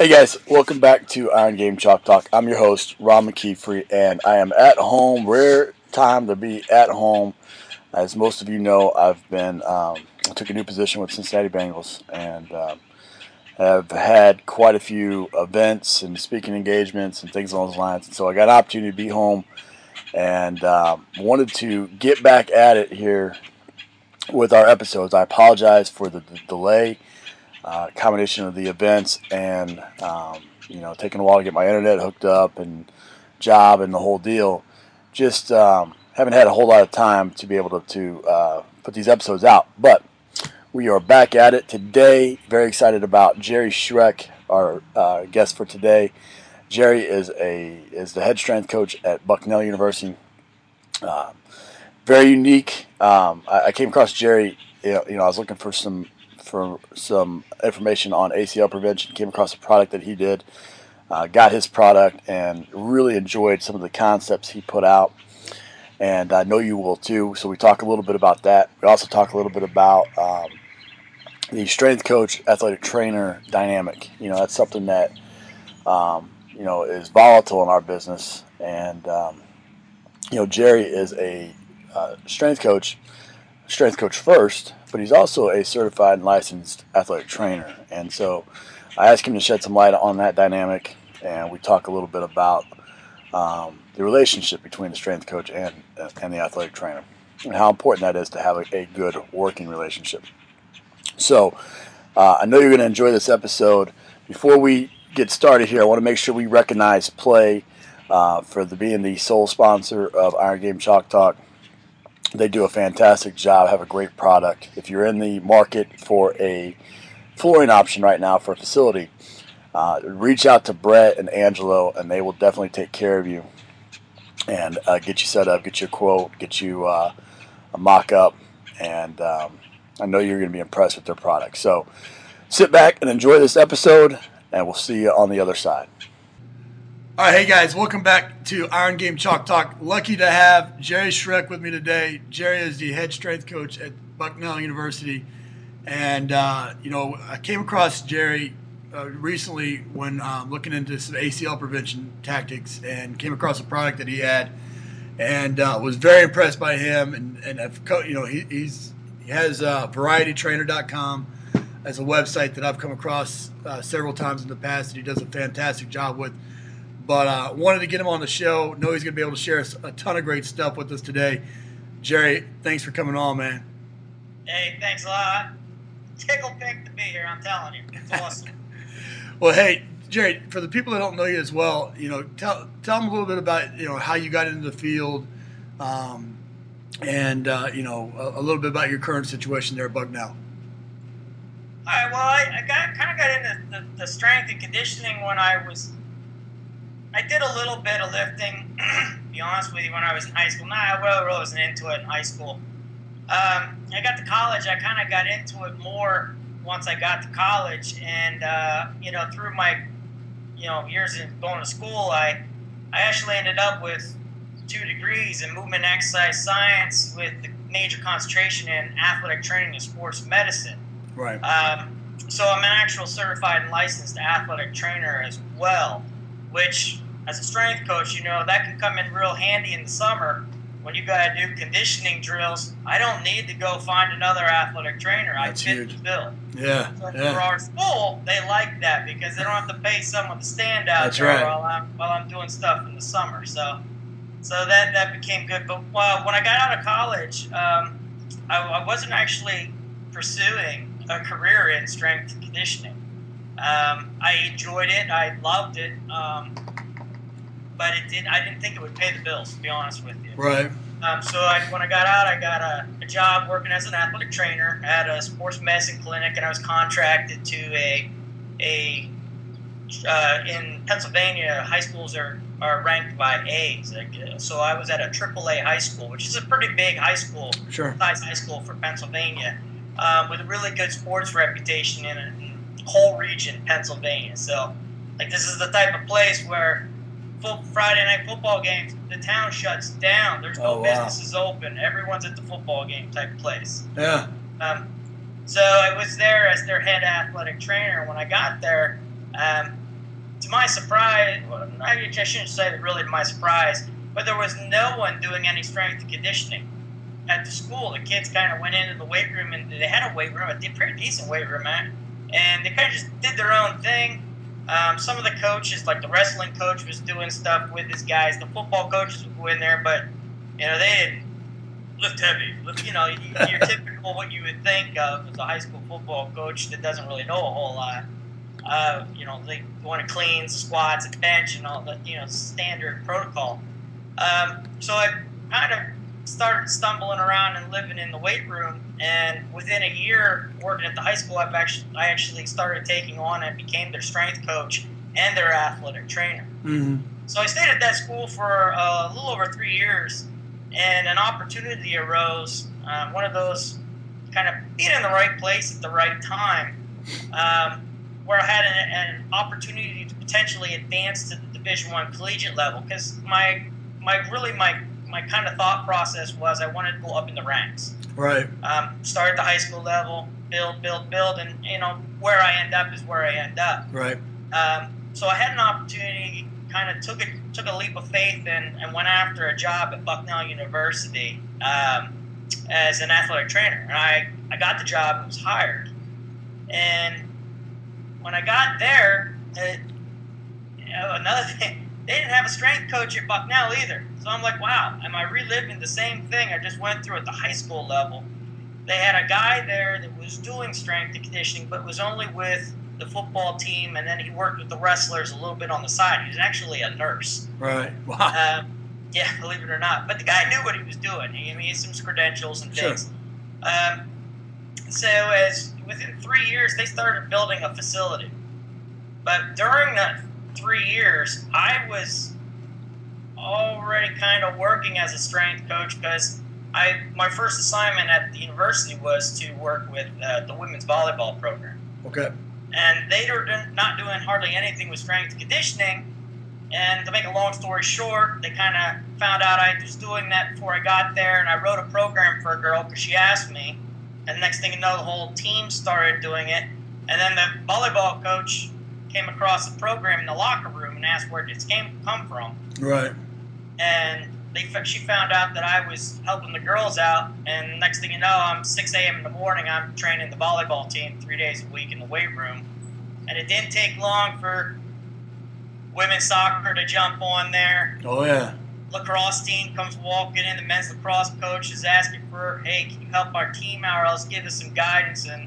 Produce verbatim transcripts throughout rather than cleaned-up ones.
Hey guys, welcome back to Iron Game Chalk Talk. I'm your host, Ron McKeefrey, and I am at home. Rare time to be at home. As most of you know, I've been um, I took a new position with Cincinnati Bengals, and um, have had quite a few events and speaking engagements and things along those lines. And so I got an opportunity to be home, and um, wanted to get back at it here with our episodes. I apologize for the, the delay. Uh, combination of the events and um, you know taking a while to get my internet hooked up and job and the whole deal. Just um, haven't had a whole lot of time to be able to, to uh, put these episodes out. But we are back at it today. Very excited about Jerry Schreck, our uh, guest for today. Jerry is a is the head strength coach at Bucknell University. Uh, very unique. Um, I, I came across Jerry. You know, you know, I was looking for some. for some information on A C L prevention, came across a product that he did, uh, got his product, and really enjoyed some of the concepts he put out. And I know you will too, so we talk a little bit about that. We also talk a little bit about um, the strength coach, athletic trainer dynamic. You know, that's something that, um, you know, is volatile in our business. And, um, you know, Jerry is a uh, strength coach, strength coach first, but he's also a certified and licensed athletic trainer. And so I asked him to shed some light on that dynamic, and we talk a little bit about um, the relationship between the strength coach and and the athletic trainer, and how important that is to have a, a good working relationship. So uh, I know you're going to enjoy this episode. Before we get started here, I want to make sure we recognize Play uh, for the, being the sole sponsor of Iron Game Chalk Talk. They do a fantastic job, have a great product. If you're in the market for a flooring option right now for a facility, uh, reach out to Brett and Angelo, and they will definitely take care of you and uh, get you set up, get you a quote, get you uh, a mock-up, and um, I know you're going to be impressed with their product. So sit back and enjoy this episode, and we'll see you on the other side. All right, hey guys, welcome back to Iron Game Chalk Talk. Lucky to have Jerry Schreck with me today. Jerry is the head strength coach at Bucknell University. And, uh, you know, I came across Jerry uh, recently when um, looking into some A C L prevention tactics, and came across a product that he had, and uh, was very impressed by him. And, and I've, you know, he, he's, he has uh, variety trainer dot com as a website that I've come across uh, several times in the past that he does a fantastic job with. But uh, wanted to get him on the show. Know he's going to be able to share a ton of great stuff with us today. Jerry, thanks for coming on, man. Hey, thanks a lot. Tickle pink to be here, I'm telling you. It's awesome. Well, hey, Jerry, for the people that don't know you as well, you know, tell tell them a little bit about, you know, how you got into the field, um, and, uh, you know, a, a little bit about your current situation there at Bucknell. All right, well, I, I got kind of got into the, the strength and conditioning when I was – I did a little bit of lifting, to be honest with you, when I was in high school. Nah, I really, really wasn't into it in high school. Um, I got to college, I kind of got into it more once I got to college. And, uh, you know, through my, you know, years in going to school, I, I actually ended up with two degrees in movement and exercise science with the major concentration in athletic training and sports medicine. Right. Um, so I'm an actual certified and licensed athletic trainer as well, which, as a strength coach, you know, that can come in real handy in the summer when you got to do conditioning drills. I don't need to go find another athletic trainer. That's I fit huge. the bill. Yeah, So yeah. for our school, they like that because they don't have to pay someone to stand out That's there right. while I'm while I'm doing stuff in the summer. So, so that that became good. But uh, when I got out of college, um, I, I wasn't actually pursuing a career in strength and conditioning. Um, I enjoyed it. I loved it. Um, but it did. I didn't think it would pay the bills, to be honest with you. Right. Um, so I, when I got out, I got a, a job working as an athletic trainer at a sports medicine clinic, and I was contracted to a a uh, in Pennsylvania. High schools are, are ranked by A's. So I was at a triple A high school, which is a pretty big high school, Sure. size high school for Pennsylvania, um, with a really good sports reputation in a in whole region, Pennsylvania. So, like, this is the type of place where full Friday night football games, the town shuts down. There's no Oh, wow. businesses open. Everyone's at the football game type place. Yeah. Um, so I was there as their head athletic trainer. When I got there, um, my surprise, well, I shouldn't say that really to my surprise, but there was no one doing any strength and conditioning at the school. The kids kind of went into the weight room, and they had a weight room, a pretty decent weight room, man. And they kind of just did their own thing. Um, some of the coaches, like the wrestling coach, was doing stuff with his guys. The football coaches would go in there, but you know they didn't lift heavy. Lift, you know, your typical what you would think of as a high school football coach that doesn't really know a whole lot. Uh, you know, they want to clean squats and bench and all the you know standard protocol. Um, so I kind of started stumbling around and living in the weight room, and within a year working at the high school, I've actually I actually started taking on and became their strength coach and their athletic trainer. Mm-hmm. So I stayed at that school for uh, a little over three years, and an opportunity arose. Uh, one of those kind of being in the right place at the right time, um, where I had an, an opportunity to potentially advance to the Division One collegiate level, because my my really my my kind of thought process was I wanted to go up in the ranks. Right. Um, start at the high school level, build, build, build, and you know where I end up is where I end up. Right. Um, so I had an opportunity, kind of took a took a leap of faith, and, and went after a job at Bucknell University um, as an athletic trainer. And I, I got the job and was hired. And when I got there, it, you know, another thing, they didn't have a strength coach at Bucknell either. So I'm like, wow, am I reliving the same thing I just went through at the high school level? They had a guy there that was doing strength and conditioning, but was only with the football team, and then he worked with the wrestlers a little bit on the side. He was actually a nurse. Right. Wow. Um, yeah, believe it or not. But the guy knew what he was doing. He, he had some credentials and things. Sure. Um, so as within three years, they started building a facility. But during that three years, I was already kind of working as a strength coach, because I my first assignment at the university was to work with uh, the women's volleyball program. Okay. And they were not doing hardly anything with strength and conditioning. And to make a long story short, they kind of found out I was doing that before I got there, and I wrote a program for a girl because she asked me. And the next thing you know, the whole team started doing it. And then the volleyball coach came across the program in the locker room and asked where this came come from. Right. And they she found out that I was helping the girls out. And the next thing you know, I'm six a.m. in the morning, I'm training the volleyball team three days a week in the weight room. And it didn't take long for women's soccer to jump on there. Oh, yeah. Lacrosse team comes walking in. The men's lacrosse coach is asking for, hey, can you help our team out or else give us some guidance? And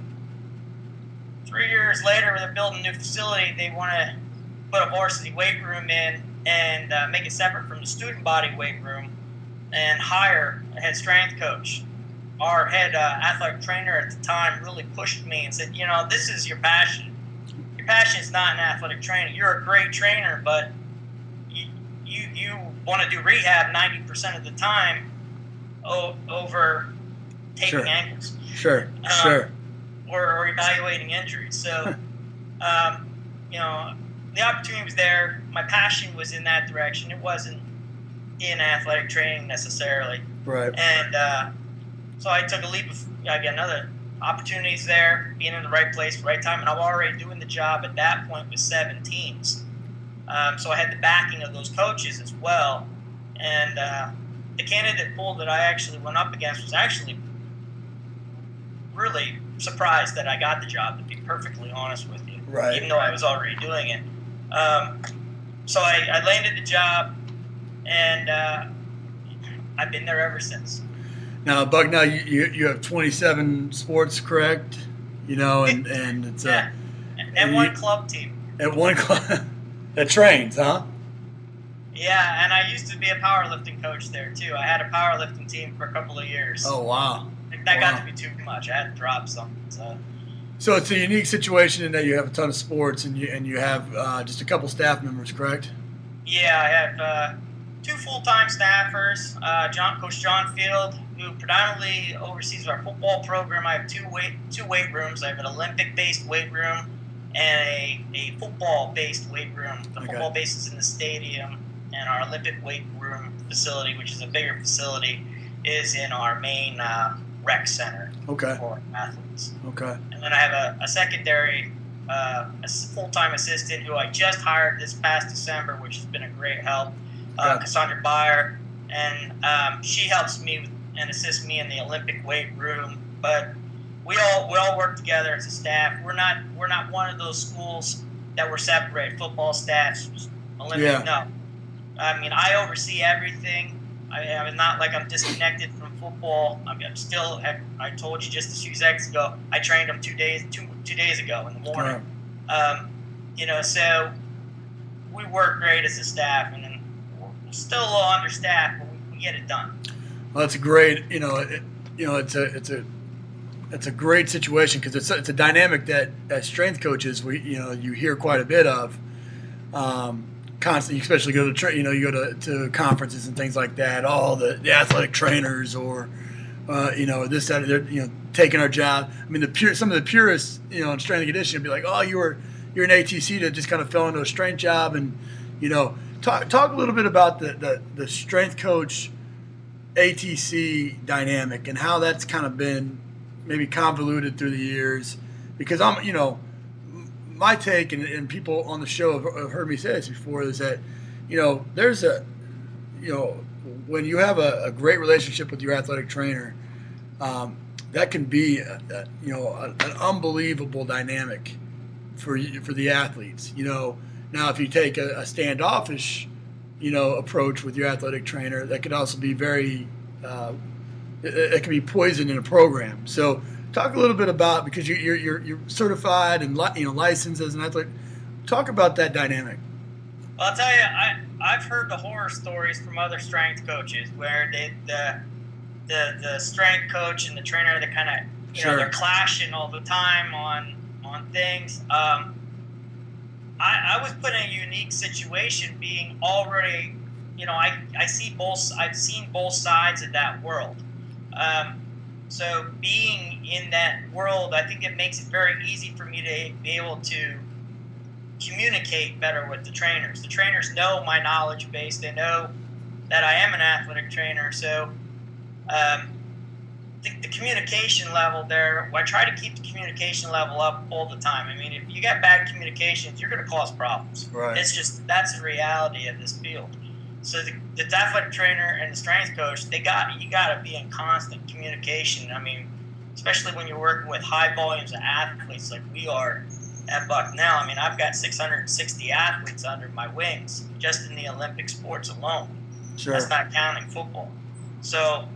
three years later, they're building a new facility. They want to put a varsity weight room in and uh, make it separate from the student body weight room and hire a head strength coach. Our head uh, athletic trainer at the time really pushed me and said, you know, this is your passion. Your passion is not an athletic trainer. You're a great trainer, but you you, you want to do rehab ninety percent of the time o- over taking Sure. ankles. Sure, Um, sure. Or, or evaluating injuries. So, um, you know, the opportunity was there. My passion was in that direction. It wasn't in athletic training necessarily. Right. And uh, so I took a leap of, again, another opportunities there, being in the right place, right time. And I was already doing the job at that point with seven teams. Um, so I had the backing of those coaches as well. And uh, the candidate pool that I actually went up against was actually really surprised that I got the job, to be perfectly honest with you. Right. Even though I was already doing it. Um, so I, I landed the job, and uh, I've been there ever since. Now, Buck, now you, you, you have twenty-seven sports, correct? You know, and, and it's Yeah. uh, And, and one you- club team. at one club that trains, huh? Yeah, and I used to be a powerlifting coach there, too. I had a powerlifting team for a couple of years. Oh, wow. That got wow. to be too much. I had to drop some. So. So it's a unique situation in that you have a ton of sports and you and you have uh, just a couple staff members, correct? Yeah, I have uh, two full-time staffers. Uh, John, Coach John Field, who predominantly oversees our football program. I have two weight two weight rooms. I have an Olympic-based weight room and a, a football-based weight room. The Okay. football base is in the stadium, and our Olympic weight room facility, which is a bigger facility, is in our main uh, rec center Okay. for athletes. Okay. And then I have a, a secondary uh, a full-time assistant who I just hired this past December, which has been a great help, uh, Cassandra Byer, and um, she helps me with, and assists me in the Olympic weight room. But we all we all work together as a staff. We're not we're not one of those schools that were separate. Football staff, Olympic. Yeah. No, I mean I oversee everything. I, I'm not like I'm disconnected from football. I'm, I'm still. I told you just a few seconds ago. I trained them two days two two days ago in the morning. Right. Um, you know, so we work great as a staff, and then we're still a little understaffed, but we, we get it done. Well, that's a great. You know, it, you know, it's a it's a it's a great situation because it's a, it's a dynamic that as strength coaches we you know you hear quite a bit of. Um, Constantly, especially go to tra- you know you go to, to conferences and things like that. All the, the athletic trainers or uh, you know this that they're you know taking our job. I mean the pure some of the purists you know in strength and conditioning be like, oh you were you're an A T C that just kind of fell into a strength job, and you know talk talk a little bit about the the, the strength coach A T C dynamic and how that's kind of been maybe convoluted through the years, because I'm you know. My take, and, and people on the show have, have heard me say this before, is that, you know, there's a, you know, when you have a, a great relationship with your athletic trainer, um, that can be, a, a, you know, a, an unbelievable dynamic for for the athletes. You know, now if you take a, a standoffish, you know, approach with your athletic trainer, that could also be very, uh, it, it can be poison in a program. So. Talk a little bit about, because you, you're you're you're certified and li- you know licensed as an athlete. Talk about that dynamic. Well, I'll tell you, I I've heard the horror stories from other strength coaches where they the the the strength coach and the trainer, they kind of you sure. know they're clashing all the time on on things. Um, I I was put in a unique situation, being already you know I I see both I've seen both sides of that world. Um, So being in that world, I think it makes it very easy for me to be able to communicate better with the trainers. The trainers know my knowledge base. They know that I am an athletic trainer. So um, the, the communication level there, I try to keep the communication level up all the time. I mean, if you got bad communications, you're going to cause problems. Right. It's just, that's the reality of this field. So the, the athletic trainer and the strength coach, they got you got to be in constant communication. I mean, especially when you're working with high volumes of athletes like we are at Bucknell. I mean, I've got six hundred sixty athletes under my wings just in the Olympic sports alone. Sure. That's not counting football. So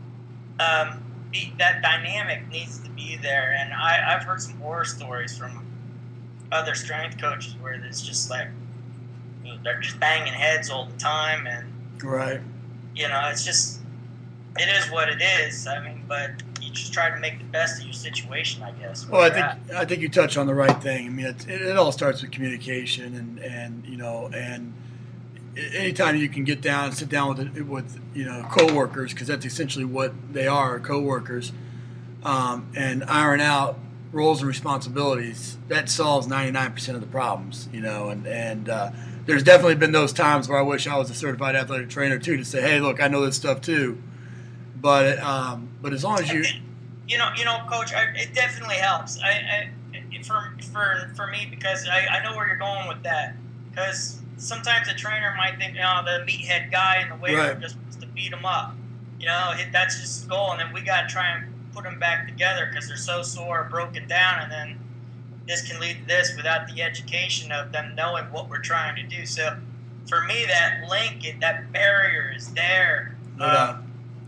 um, that dynamic needs to be there. And I, I've heard some horror stories from other strength coaches where it's just like, they're just banging heads all the time, and right. You know, it's just it is what it is. I mean, but you just try to make the best of your situation, I guess. Well, I think at. I think you touch on the right thing. I mean, it, it, it all starts with communication, and, and you know, and anytime you can get down and sit down with with you know coworkers, because that's essentially what they are, coworkers, um, and iron out roles and responsibilities, that solves ninety-nine percent of the problems. You know, and and uh, there's definitely been those times where I wish I was a certified athletic trainer too, to say, hey, look, I know this stuff too. But um, but as long as you, you know, you know, Coach, I, it definitely helps. I, I for for for me because I, I know where you're going with that. Because sometimes a trainer might think, you know, the meathead guy in the weight room right. just wants to beat him up. You know, that's just the goal, and then we got to try and put them back together because they're so sore, broken down, and then this can lead to this without the education of them knowing what we're trying to do. So for me, that link, that barrier is there. Yeah. Um,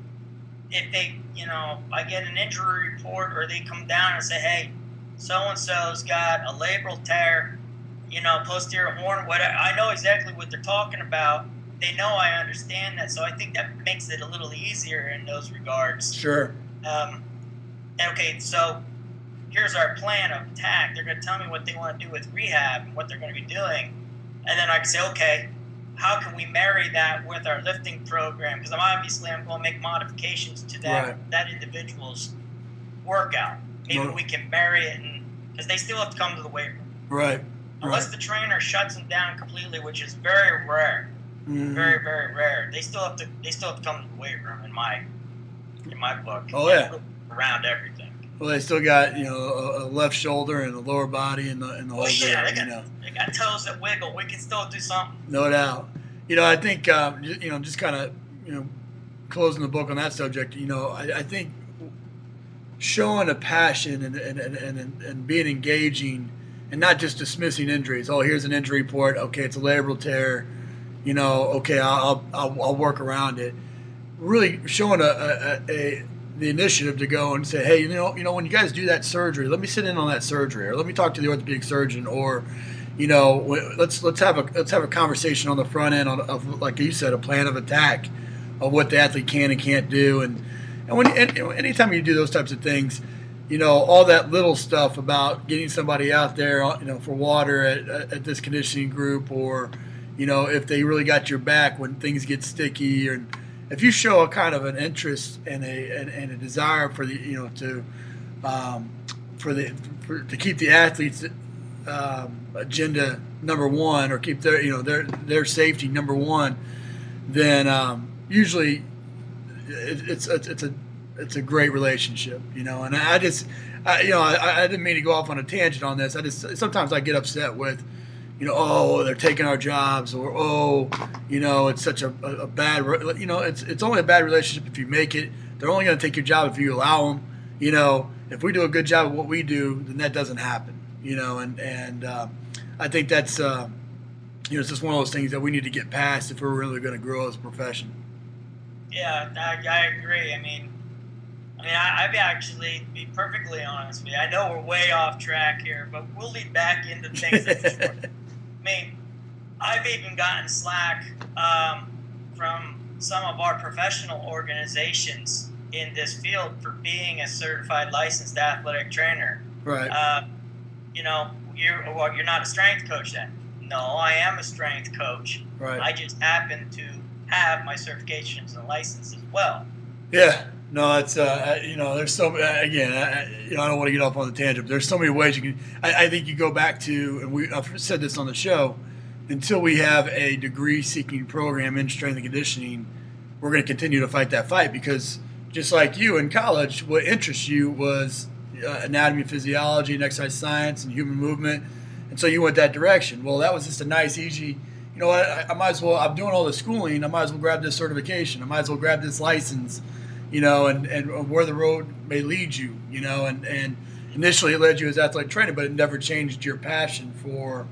if they, you know, I get an injury report or they come down and say, hey, so-and-so's got a labral tear, you know, posterior horn, whatever, I know exactly what they're talking about. They know I understand that. So I think that makes it a little easier in those regards. Sure. Um, okay, so here's our plan of attack. They're going to tell me what they want to do with rehab and what they're going to be doing. And then I can say, okay, how can we marry that with our lifting program? Because I'm obviously I'm going to make modifications to that right. that individual's workout. Maybe well, we can marry it, because they still have to come to the weight room. Right. Unless right. the trainer shuts them down completely, which is very rare. Mm-hmm. Very, very rare. They still have to. They still have to come to the weight room in my, in my book. Oh yeah. Around everything. Well, they still got you know a, a left shoulder and a lower body and the and the whole Oh yeah, deal. they got You know, they got toes that wiggle. We can still do something. no doubt. You know, I think um, you know just kind of you know closing the book on that subject. You know, I, I think showing a passion and and, and, and and being engaging and not just dismissing injuries. Oh, here's an injury report. Okay, it's a labral tear. You know, okay, I'll I'll, I'll work around it. Really showing a, a, a the initiative to go and say, hey, you know, you know, when you guys do that surgery, let me sit in on that surgery, or let me talk to the orthopedic surgeon, or you know, let's let's have a let's have a conversation on the front end on, of, like you said, a plan of attack of what the athlete can and can't do, and and when and, anytime you do those types of things, you know, all that little stuff about getting somebody out there, you know, for water at, at this conditioning group, or you know, if they really got your back when things get sticky, or if you show a kind of an interest and a and, and a desire for the you know to um, for the for, to keep the athletes um, agenda number one, or keep their you know their their safety number one, then um, usually it, it's it's it's a it's a great relationship, you know. And I just I, you know I, I didn't mean to go off on a tangent on this. I just sometimes I get upset with, you know, oh, they're taking our jobs, or oh, you know, it's such a, a, a bad, you know, it's it's only a bad relationship if you make it. They're only going to take your job if you allow them. You know, if we do a good job of what we do, then that doesn't happen. You know, and and uh, I think that's uh, you know, it's just one of those things that we need to get past if we're really going to grow as a profession. Yeah, I, I agree. I mean, I mean, I, I've actually, to be perfectly honest with you, I know we're way off track here, but we'll lead back into things that for sure. I mean, I've even gotten slack um, from some of our professional organizations in this field for being a certified licensed athletic trainer. Right. Uh, you know, you're well, you're not a strength coach then. No, I am a strength coach. Right. I just happen to have my certifications and license as well. Yeah. No, it's uh, you know, there's so again, I, you know, I don't want to get off on the tangent, but there's so many ways you can. I, I think you go back to, and we I've said this on the show, until we have a degree-seeking program in strength and conditioning, we're going to continue to fight that fight, because just like you in college, what interests you was uh, anatomy, physiology, and exercise science, and human movement, and so you went that direction. Well, that was just a nice, easy. You know what? I, I might as well. I'm doing all the schooling. I might as well grab this certification. I might as well grab this license. You know, and, and where the road may lead you, you know, and, and initially it led you as athletic training, but it never changed your passion for,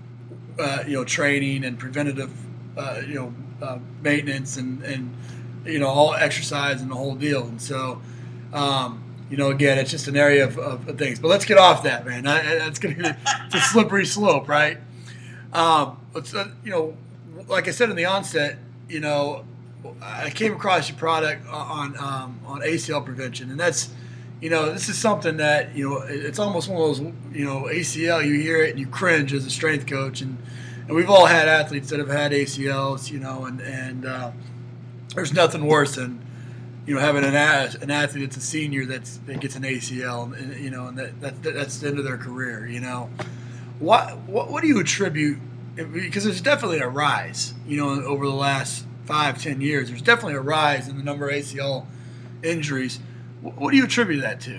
uh, you know, training and preventative, uh, you know, uh, maintenance and, and, you know, all exercise and the whole deal. And so, um, you know, again, it's just an area of, of, of things. But let's get off that, man. I, that's going to be it's a slippery slope, right? Um, let's, uh, you know, like I said in the onset, you know, I came across your product on um, on A C L prevention, and that's, you know, this is something that, you know, it's almost one of those, you know, A C L, you hear it and you cringe as a strength coach, and, and we've all had athletes that have had A C Ls, you know, and and uh, there's nothing worse than, you know, having an an athlete that's a senior that's that gets an A C L, and, you know, and that, that that's the end of their career, you know. What what what do you attribute? Because there's definitely a rise, you know, over the last five, ten years, there's definitely a rise in the number of A C L injuries. What do you attribute that to?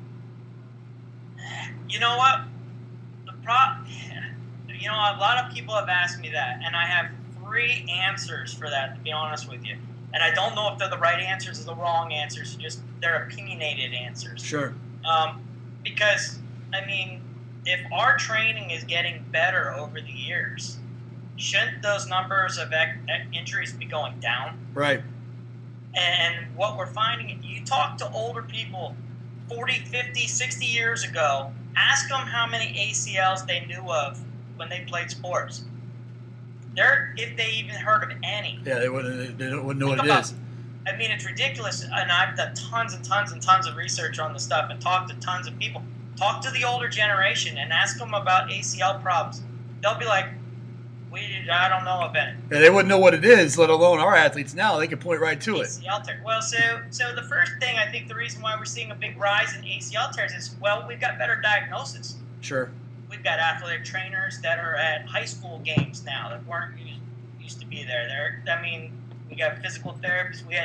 You know what? The pro- you know, a lot of people have asked me that, and I have three answers for that, to be honest with you. And I don't know if they're the right answers or the wrong answers, just they're opinionated answers. Sure. Um, because, I mean, if our training is getting better over the years, shouldn't those numbers of injuries be going down? Right. And what we're finding, you talk to older people forty, fifty, sixty years ago, ask them how many A C Ls they knew of when they played sports. They're, if they even heard of any. Yeah, they wouldn't, they wouldn't know Think what it about, is. I mean, it's ridiculous. And I've done tons and tons and tons of research on this stuff and talked to tons of people. Talk to the older generation and ask them about A C L problems. They'll be like, We, I don't know of any. Yeah, they wouldn't know what it is, let alone our athletes now. They can point right to A it. C L tear. Well, so so the first thing, I think the reason why we're seeing a big rise in A C L tears is, well, we've got better diagnosis. Sure. We've got athletic trainers that are at high school games now that weren't used, used to be there. There, I mean, we got physical therapists. We had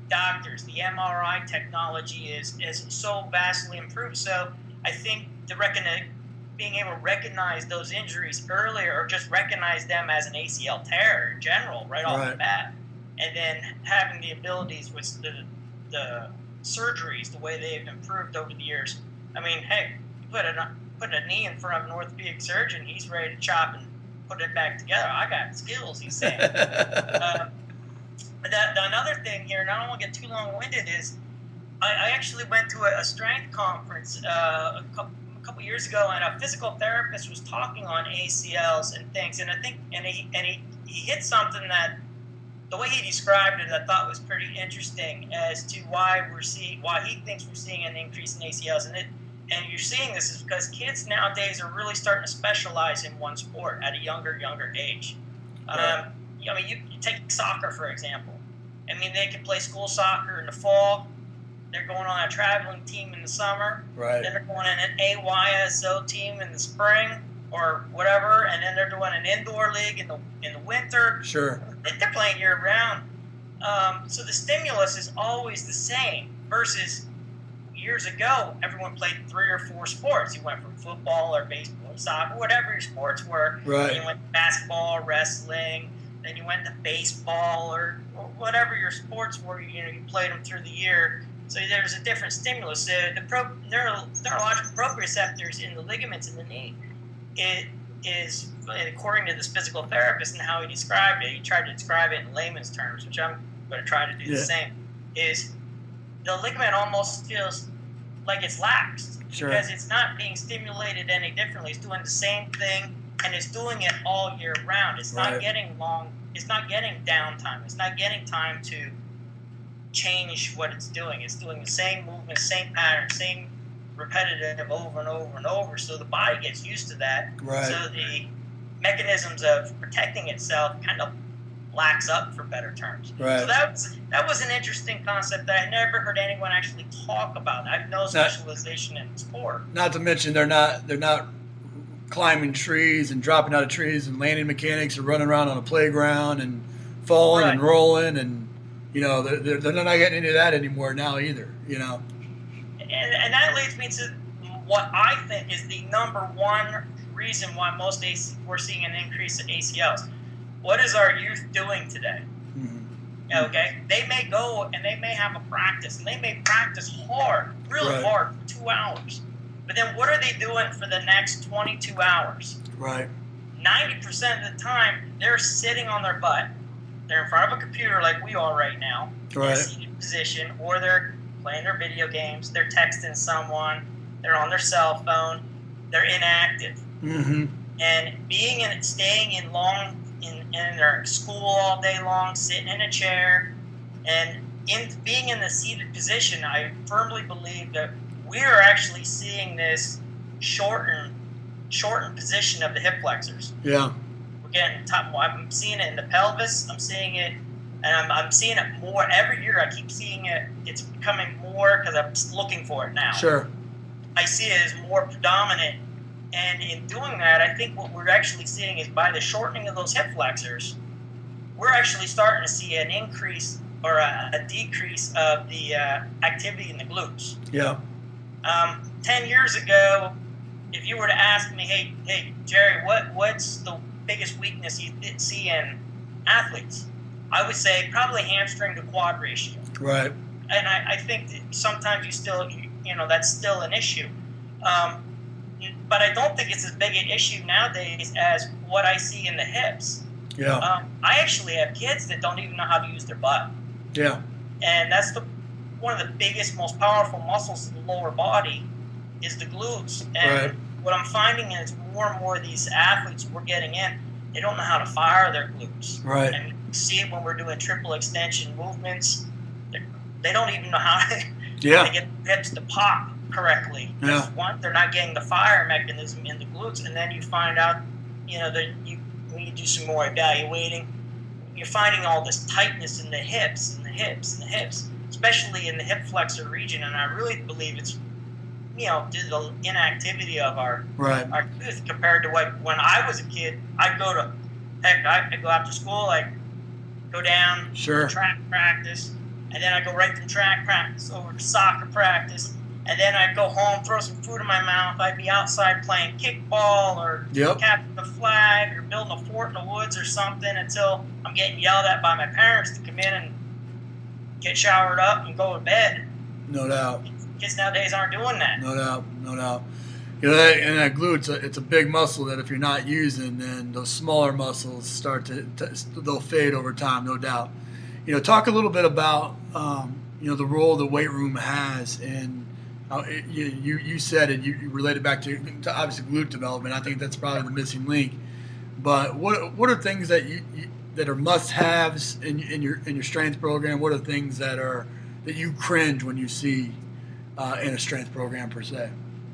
doctors. The M R I technology is is so vastly improved. So I think the recognize, being able to recognize those injuries earlier, or just recognize them as an A C L tear in general, right off Right. the bat, and then having the abilities with the the surgeries, the way they've improved over the years. I mean, hey, you put a put a knee in front of an orthopedic surgeon, he's ready to chop and put it back together. I got skills, he's saying. uh, but that, another thing here, and I don't want to get too long-winded, is I, I actually went to a, a strength conference uh, a, couple, a couple years ago, and a physical therapist was talking on A C Ls and things, and I think, and he and he, he hit something that, the way he described it, I thought was pretty interesting as to why we're seeing, why he thinks we're seeing an increase in A C Ls, and it, and you're seeing this is because kids nowadays are really starting to specialize in one sport at a younger, younger age. Right. Um, I mean, you, you take soccer, for example. I mean, they can play school soccer in the fall. They're going on a traveling team in the summer. Right. Then they're going on an A Y S O team in the spring or whatever, and then they're doing an indoor league in the in the winter. Sure. They're playing year round. Um, so the stimulus is always the same versus years ago, everyone played three or four sports. You went from football or baseball or soccer, whatever your sports were. Right. Then you went to basketball, wrestling. Then you went to baseball or, or whatever your sports were. You know, you played them through the year. So there's a different stimulus. Uh, the pro, neuro, neurological proprioceptors in the ligaments in the knee, it is, according to this physical therapist and how he described it, he tried to describe it in layman's terms, which I'm going to try to do Yeah. the same, is the ligament almost feels like it's laxed Sure. because it's not being stimulated any differently. It's doing the same thing, and it's doing it all year round. It's not Right. getting long. It's not getting downtime. It's not getting time to change what it's doing. It's doing the same movement, same pattern, same repetitive over and over and over. So the body gets used to that. Right. So the mechanisms of protecting itself kind of lax up, for better terms. Right. So that was that was an interesting concept that I never heard anyone actually talk about. I have no specialization in sport. Not to mention they're not they're not climbing trees and dropping out of trees and landing mechanics or running around on a playground and falling and Right. rolling, and you know they're, they're they're not getting into that anymore now either. You know. And, and that leads me to what I think is the number one reason why most A C, we're seeing an increase in A C Ls. What is our youth doing today? Mm-hmm. Okay, they may go and they may have a practice, and they may practice hard, really Right. hard, for two hours. But then what are they doing for the next twenty-two hours? Right. ninety percent of the time, they're sitting on their butt. They're in front of a computer like we are right now, in Right. a seated position, or they're playing their video games, they're texting someone, they're on their cell phone, they're inactive. Mm-hmm. And being in, staying in long, in, in their school all day long, sitting in a chair, and in being in the seated position, I firmly believe that we are actually seeing this shortened, shortened position of the hip flexors. Yeah. We're getting top. I'm seeing it in the pelvis. I'm seeing it, and I'm, I'm seeing it more every year. I keep seeing it. It's becoming more because I'm looking for it now. Sure. I see it as more predominant. And in doing that, I think what we're actually seeing is by the shortening of those hip flexors, we're actually starting to see an increase or a, a decrease of the uh, activity in the glutes. Yeah. Um, Ten years ago, if you were to ask me, hey, hey, Jerry, what what's the biggest weakness you th- see in athletes? I would say probably hamstring to quad ratio. Right. And I, I think that sometimes you still, you, you know, that's still an issue. Um, but I don't think it's as big an issue nowadays as what I see in the hips. Yeah. Um, I actually have kids that don't even know how to use their butt. Yeah. And that's the one of the biggest, most powerful muscles in the lower body is the glutes. And Right. what I'm finding is more and more of these athletes we're getting in, they don't know how to fire their glutes. Right. And we see it when we're doing triple extension movements. They're, they don't even know how to, Yeah. to get the hips to pop correctly. Yeah. One, they're not getting the fire mechanism in the glutes, and then you find out, you know, that you when you do some more evaluating, you're finding all this tightness in the hips, and the hips, and the hips, especially in the hip flexor region. And I really believe it's, you know, due to the inactivity of our Right. our youth compared to what when I was a kid. I'd go to, heck, I'd go after school, I'd go down, Sure. track practice, and then I go right from track practice over to soccer practice, and then I'd go home, throw some food in my mouth. I'd be outside playing kickball or Yep. capturing a flag or building a fort in the woods or something until I'm getting yelled at by my parents to come in and get showered up and go to bed. No doubt. Kids nowadays aren't doing that. No doubt. No doubt. You know, that, and that glute, it's a, it's a big muscle that if you're not using, then those smaller muscles start to, to they'll fade over time, no doubt. You know, talk a little bit about, um, you know, the role the weight room has in, uh, it, you, you you said it, you, you related back to, to obviously glute development. I think that's probably the missing link. But what what are things that you, you that are must-haves in, in your in your strength program? What are things that are that you cringe when you see uh, in a strength program per se?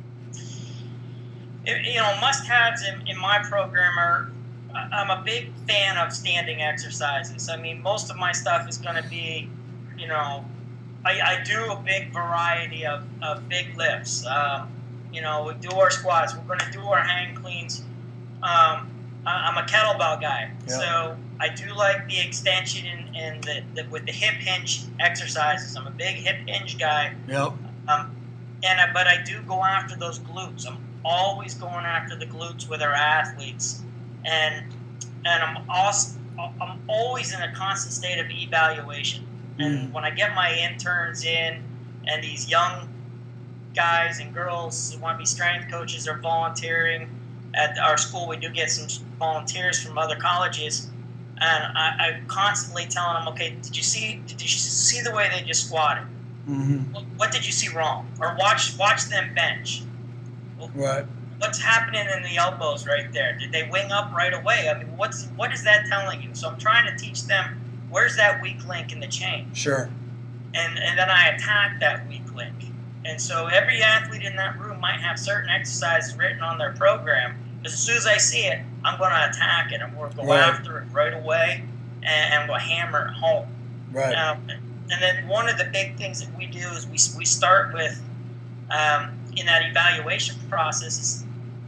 You know, must-haves in, in my program are, I'm a big fan of standing exercises. I mean, most of my stuff is going to be, you know, I, I do a big variety of, of big lifts. Um, you know, we do our squats. We're going to do our hang cleans. Um, I, I'm a kettlebell guy. Yep. So I do like the extension and, and the, the, with the hip hinge exercises. I'm a big hip hinge guy. Yep. Um, and I, but I do go after those glutes. I'm always going after the glutes with our athletes, and and I'm also I'm always in a constant state of evaluation. And Mm. when I get my interns in, and these young guys and girls who want to be strength coaches are volunteering at our school, we do get some volunteers from other colleges, and I, I'm constantly telling them, okay, did you see did you see the way they just squatted? Mm-hmm. What, what did you see wrong? Or watch watch them bench. Right. What's happening in the elbows right there? Did they wing up right away? I mean, what's what is that telling you? So I'm trying to teach them where's that weak link in the chain, Sure. and and then I attack that weak link. And so every athlete in that room might have certain exercises written on their program. Because as soon as I see it, I'm going to attack it. I'm going to go Right. after it right away, and I'm going to hammer it home. Right. Um, and then one of the big things that we do is we we start with um, in that evaluation process is,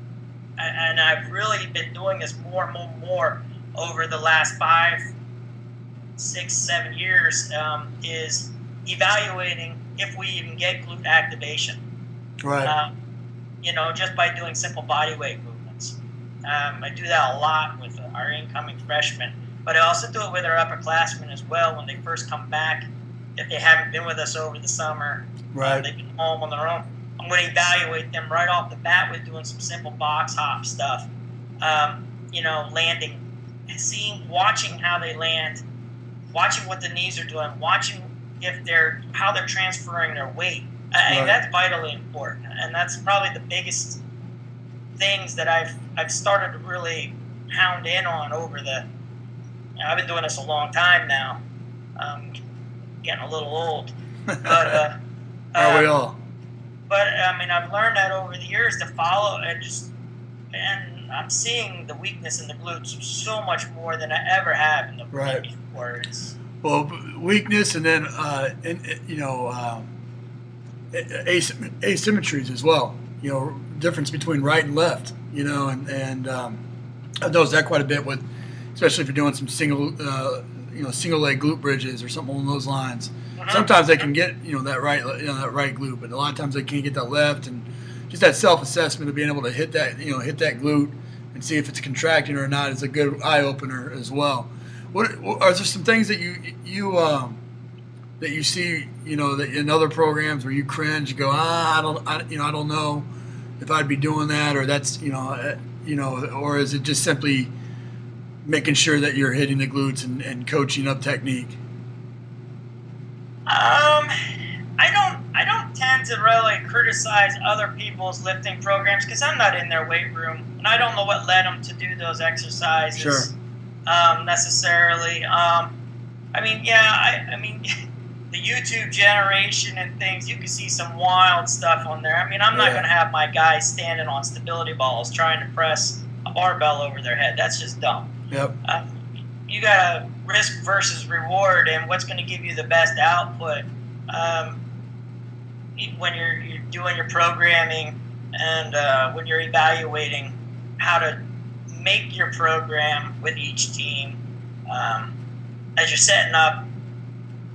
and I've really been doing this more and more and more over the last five, six, seven years, um, is evaluating if we even get glute activation. Right. Um, you know, just by doing simple body weight movements. Um, I do that a lot with our incoming freshmen, but I also do it with our upperclassmen as well when they first come back. If they haven't been with us over the summer, Right. uh, they've been home on their own, I'm going to evaluate them right off the bat with doing some simple box hop stuff. Um, you know, landing, seeing, watching how they land, watching what the knees are doing, watching if they're how they're transferring their weight. I mean, Right. that's vitally important, and that's probably the biggest things that I've I've started to really hound in on over the. You know, I've been doing this a long time now. Um, getting a little old, but uh, Are we um, all? but I mean, I've learned that over the years to follow and just, and I'm seeing the weakness in the glutes so much more than I ever have in the Right. before. It's, Well, weakness and then, uh, and, you know, um, asym- asymmetries as well. You know, difference between right and left. You know, and and um, I've noticed that quite a bit with, especially if you're doing some single, uh, you know, single leg glute bridges or something along those lines. Mhm. Sometimes they can get, you know, that right, you know, that right glute, but a lot of times they can't get that left, and just that self-assessment of being able to hit that, you know, hit that glute and see if it's contracting or not is a good eye opener as well. What are there some things that you you um, that you see, you know, that in other programs where you cringe, you go, ah, I don't, I, you know, I don't know if I'd be doing that, or that's, you know, uh, you know, or is it just simply making sure that you're hitting the glutes and, and coaching up technique? Um, I don't. I don't tend to really criticize other people's lifting programs because I'm not in their weight room, and I don't know what led them to do those exercises. Sure. Um, necessarily. Um, I mean, yeah. I, I mean, the YouTube generation and things. You can see some wild stuff on there. I mean, I'm not Yeah. going to have my guys standing on stability balls trying to press a barbell over their head. That's just dumb. Yep. Uh, you got to risk versus reward, and what's going to give you the best output um, when you're, you're doing your programming and uh, when you're evaluating how to make your program with each team. Um, as you're setting up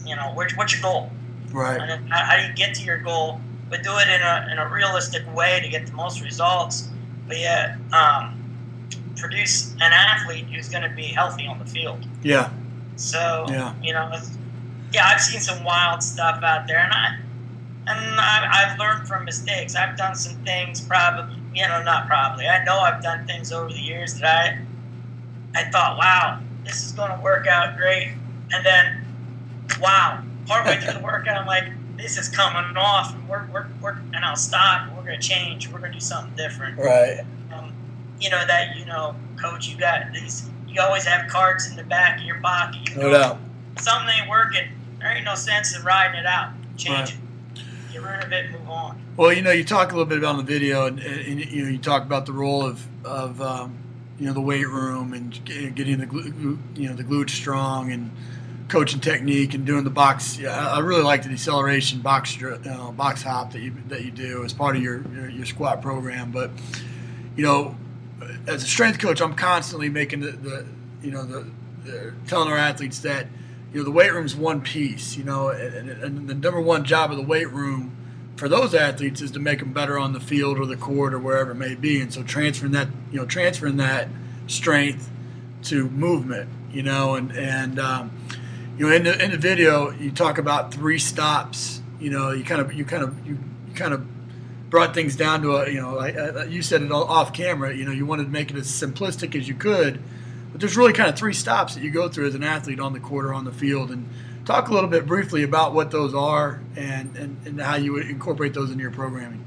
you know, what's, what's your goal? Right. And then how, how do you get to your goal, but do it in a in a realistic way to get the most results, but yet um, produce an athlete who's going to be healthy on the field. Yeah. So, yeah. you know, yeah, I've seen some wild stuff out there, and I and I, I've learned from mistakes. I've done some things, probably, you know, not probably. I know I've done things over the years that I I thought, wow, this is going to work out great, and then, wow, partway through the workout, I'm like, this is coming off, and we're we're, we're and I'll stop. And we're going to change. We're going to do something different. Right. Um, you know that you know, coach. You got these. You always have cards in the back of your pocket. You no know, doubt. Something ain't working. There ain't no sense in riding it out. Change right. it. Get rid of it. Move on. Well, you know, you talk a little bit about in the video, and, and you know, you talk about the role of of um, you know, the weight room and getting the glute, you know, the glutes strong and coaching technique and doing the box. Yeah, I really like the deceleration box you know, box hop that you that you do as part of your, your your squat program. But you know, as a strength coach, I'm constantly making the, the you know the, the telling our athletes that you know the weight room's one piece. You know, and, and the number one job of the weight room for those athletes is to make them better on the field or the court or wherever it may be. And so transferring that you know transferring that strength to movement. You know, and and um, you know in the in the video you talk about three stops. You know, you kind of you kind of you, you kind of brought things down to a, you know, like uh, you said it all off camera, you know, you wanted to make it as simplistic as you could, but there's really kind of three stops that you go through as an athlete on the court or on the field. And talk a little bit briefly about what those are and, and, and how you would incorporate those into your programming.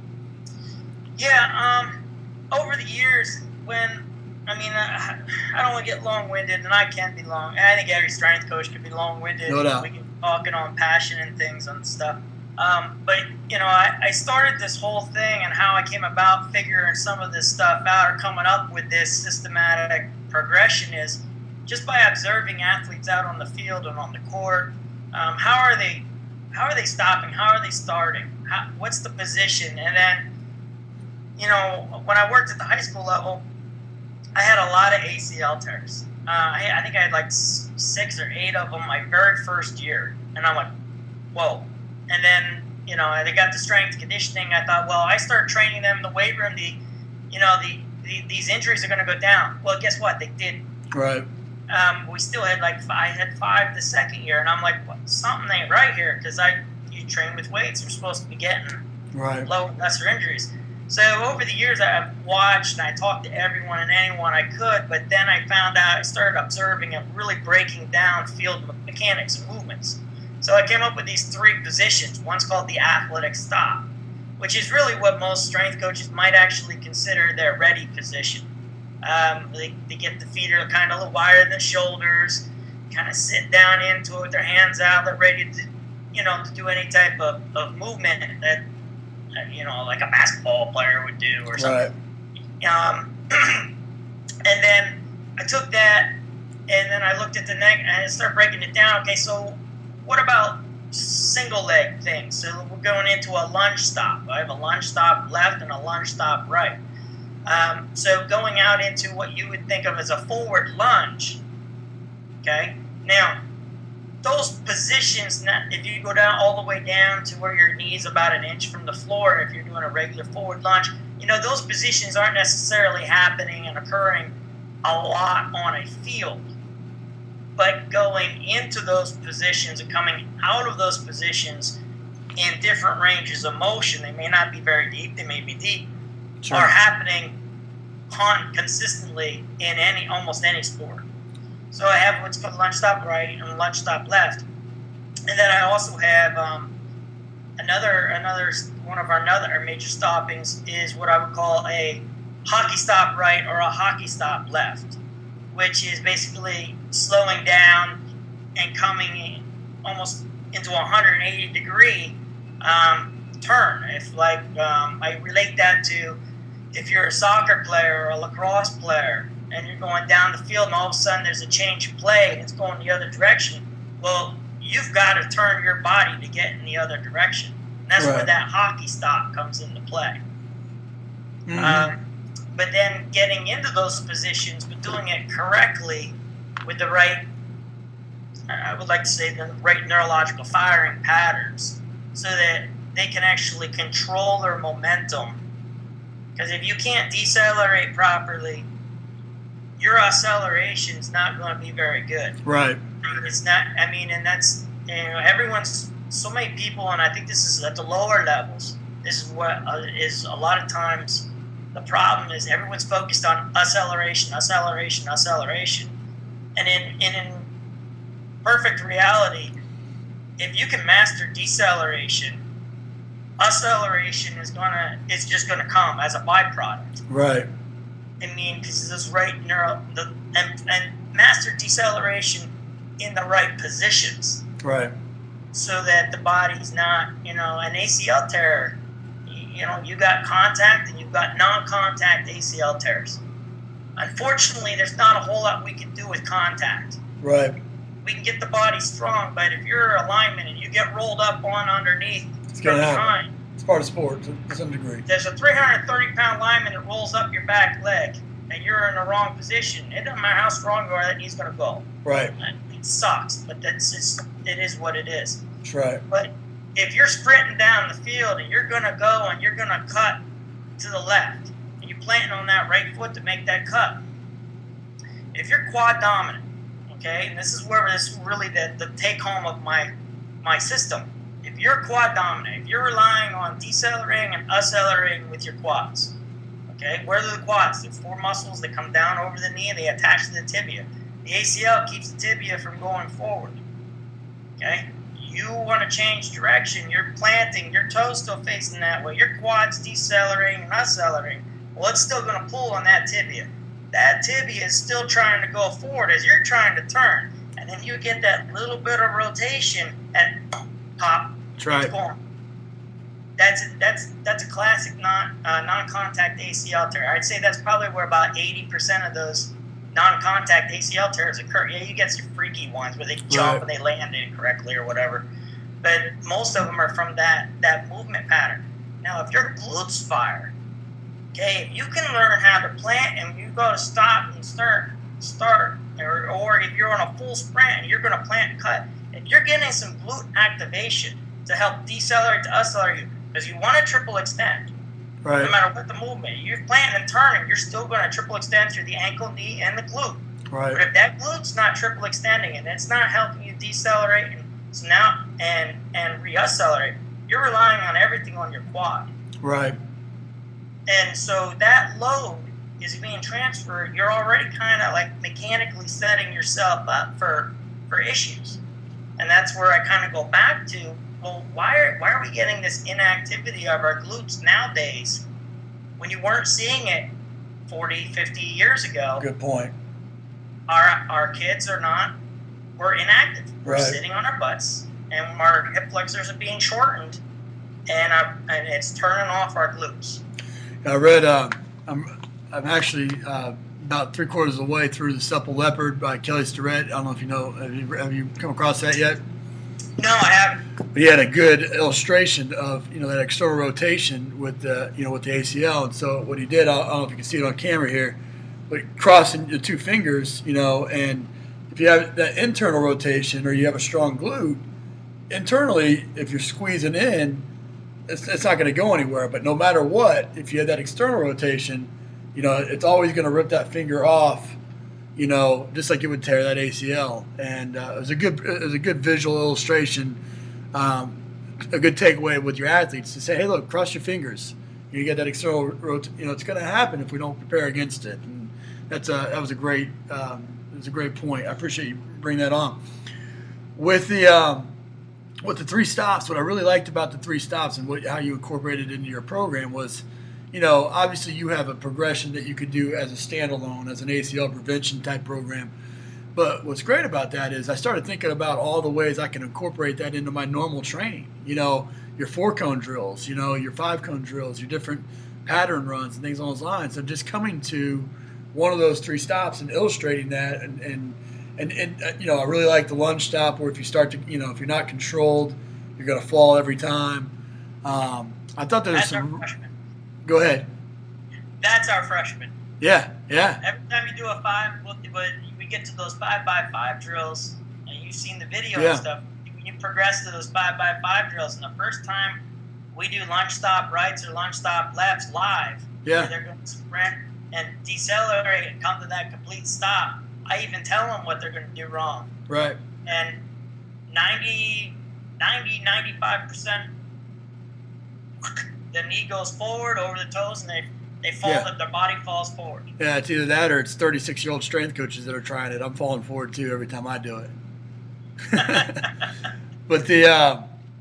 Yeah, um, over the years, when, I mean, I, I don't want to get long-winded, and I can be long. I think every strength coach can be long-winded. No doubt. We can be talking on passion and things and stuff. Um, but, you know, I, I started this whole thing and how I came about figuring some of this stuff out or coming up with this systematic progression is just by observing athletes out on the field and on the court. Um, how are they how are they stopping? How are they starting? How, what's the position? And then, you know, when I worked at the high school level, I had a lot of A C L tears. Uh, I, I think I had like six or eight of them my very first year. And I'm like, whoa. And then, you know, they got the strength conditioning. I thought, well, I start training them in the weight room. The, you know, the, the these injuries are going to go down. Well, guess what? They didn't. Right. Um, we still had like five, I had five the second year, and I'm like, well, something ain't right here because I you train with weights. We're supposed to be getting right. low, lesser injuries. So over the years, I've watched and I talked to everyone and anyone I could, but then I found out I started observing and really breaking down field mechanics and movements. So I came up with these three positions. One's called the athletic stop, which is really what most strength coaches might actually consider their ready position. Um, they, they get the feet are kind of a little wider than shoulders, kind of sit down into it with their hands out. They're ready to, you know, to do any type of, of movement that, you know, like a basketball player would do or something. Right. Um, and then I took that, and then I looked at the neck, and I started breaking it down. Okay, so what about single leg things? So we're going into a lunge stop. I have a lunge stop left and a lunge stop right. Um, so going out into what you would think of as a forward lunge. Okay? Now, those positions, if you go down all the way down to where your knee's about an inch from the floor, if you're doing a regular forward lunge, you know, those positions aren't necessarily happening and occurring a lot on a field. But going into those positions and coming out of those positions in different ranges of motion, they may not be very deep, they may be deep, sure. are happening con- consistently in any almost any sport. So I have what's called lunge stop right and lunge stop left. And then I also have um, another, another one of our another major stoppings is what I would call a hockey stop right or a hockey stop left, which is basically slowing down and coming in almost into a one hundred eighty degree um, turn. If like um, I relate that to if you're a soccer player or a lacrosse player and you're going down the field and all of a sudden there's a change of play and it's going the other direction, well, you've got to turn your body to get in the other direction. And that's right. where that hockey stop comes into play. Mm-hmm. Um, but then getting into those positions, but doing it correctly with the right I would like to say, the right neurological firing patterns so that they can actually control their momentum. Because if you can't decelerate properly, your acceleration is not going to be very good. Right. It's not, I mean, and that's, you know, everyone's, so many people, and I think this is at the lower levels, this is what uh, is a lot of times the problem is everyone's focused on acceleration, acceleration, acceleration. And in, in, in perfect reality, if you can master deceleration, acceleration is gonna it's just gonna come as a byproduct. Right. I mean, because this right neural the and, and master deceleration in the right positions. Right. So that the body's not, you know, an A C L tear. You, you know, you got contact and you've got non-contact A C L tears. Unfortunately, there's not a whole lot we can do with contact. Right. We can get the body strong, but if you're alignment and you get rolled up on underneath It's from gonna happen. behind, It's part of sport to to some degree. there's a three hundred thirty pound lineman that rolls up your back leg, and you're in the wrong position. It doesn't matter how strong you are, that knee's going to go. Right. It sucks, but that's just, it is what it is. That's right. But if you're sprinting down the field and you're going to go and you're going to cut to the left, and you're planting on that right foot to make that cut, if you're quad dominant, okay, and this is where this is really the, the take home of my my system. If you're quad dominant, if you're relying on decelerating and accelerating with your quads, okay, where are the quads? They're four muscles that come down over the knee and they attach to the tibia. The A C L keeps the tibia from going forward. Okay? You want to change direction. You're planting. Your toes still facing that way. Your quad's decelerating and accelerating. Well, it's still going to pull on that tibia. That tibia is still trying to go forward as you're trying to turn. And then you get that little bit of rotation and pop. That's right. It's gone. That's a, that's that's a classic non uh, non-contact A C L tear. I'd say that's probably where about eighty percent of those non-contact A C L tears occur. Yeah, you get some freaky ones where they jump Right. and they land incorrectly or whatever, but most of them are from that that movement pattern. Now, if your glutes fire, okay, if you can learn how to plant and you go to stop and start start, or or if you're on a full sprint and you're going to plant and cut, if you're getting some glute activation to help decelerate to accelerate you, because you want to triple extend. Right. No matter what the movement, you're planting and turning, you're still going to triple extend through the ankle, knee, and the glute. But Right. if that glute's not triple extending and it's not helping you decelerate and so now and and reaccelerate, you're relying on everything on your quad. Right. And so that load is being transferred. You're already kind of like mechanically setting yourself up for for issues. And that's where I kind of go back to, well, why are, why are we getting this inactivity of our glutes nowadays when you weren't seeing it forty, fifty years ago? Good point. Our, our kids are not, we're inactive. We're Right. sitting on our butts, and our hip flexors are being shortened, and, our, and it's turning off our glutes. I read. Uh, I'm. I'm actually uh, about three quarters of the way through The Supple Leopard by Kelly Starrett. I don't know if you know. Have you, have you come across that yet? No, I haven't. But he had a good illustration of, you know, that external rotation with the, you know, with the A C L. And so what he did, I don't know if you can see it on camera here, but crossing the two fingers, you know, and if you have that internal rotation or you have a strong glute, internally, if you're squeezing in, it's, it's not going to go anywhere. But no matter what, if you have that external rotation, you know, it's always going to rip that finger off, you know, just like it would tear that A C L. And uh, it was a good, it was a good visual illustration, um, a good takeaway with your athletes to say, hey, look, cross your fingers. You get that external rot- you know, it's going to happen if we don't prepare against it. And that's a, that was a great, um, it was a great point. I appreciate you bringing that on. With the, um, with the three stops, what I really liked about the three stops and what, how you incorporated it into your program was, you know, obviously you have a progression that you could do as a standalone, as an A C L prevention type program. But what's great about that is I started thinking about all the ways I can incorporate that into my normal training. You know, your four cone drills, you know, your five cone drills, your different pattern runs and things along those lines. So just coming to one of those three stops and illustrating that, and and, and, and uh, you know, I really like the lunge stop where if you start to, you know, if you're not controlled, you're going to fall every time. Um, I thought there was That's our some. freshman. Go ahead. That's our freshman. Yeah, yeah, Every time you do a five, we'll, we get to those five by five drills, and you seen the video yeah. and stuff. You progress to those five by five drills, and the first time we do lunge stop rights or lunge stop lefts live, yeah. where they're going to sprint and decelerate and come to that complete stop. I even tell them what they're going to do wrong. Right. And ninety, ninety, ninety-five percent, the knee goes forward over the toes, and they they fall. Yeah. Their body falls forward. Yeah, it's either that or it's thirty-six-year-old strength coaches that are trying it. I'm falling forward too every time I do it. But the uh,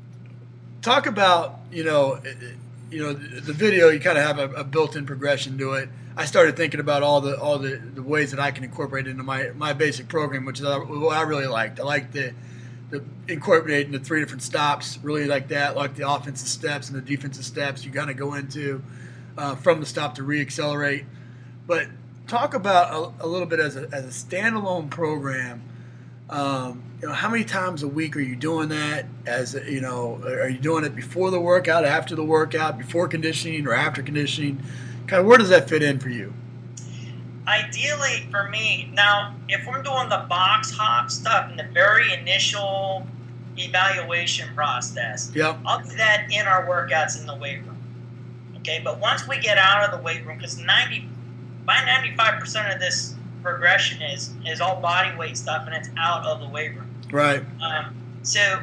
talk about you know, you know the, the video. You kind of have a, a built-in progression to it. I started thinking about all the all the, the ways that I can incorporate into my, my basic program, which is what I really liked. I liked the the incorporating the three different stops. Really like that. Like the offensive steps and the defensive steps. You kind of go into uh, from the stop to reaccelerate. But talk about a, a little bit as a as a standalone program. Um, you know, how many times a week are you doing that? As you know, are you doing it before the workout, after the workout, before conditioning, or after conditioning? Kind of where does that fit in for you? Ideally, for me, now if we're doing the box hop stuff in the very initial evaluation process, yep. I'll do that in our workouts in the weight room. Okay, but once we get out of the weight room, because ninety by ninety-five percent of this progression is is all body weight stuff, and it's out of the weight room. Right. Um, so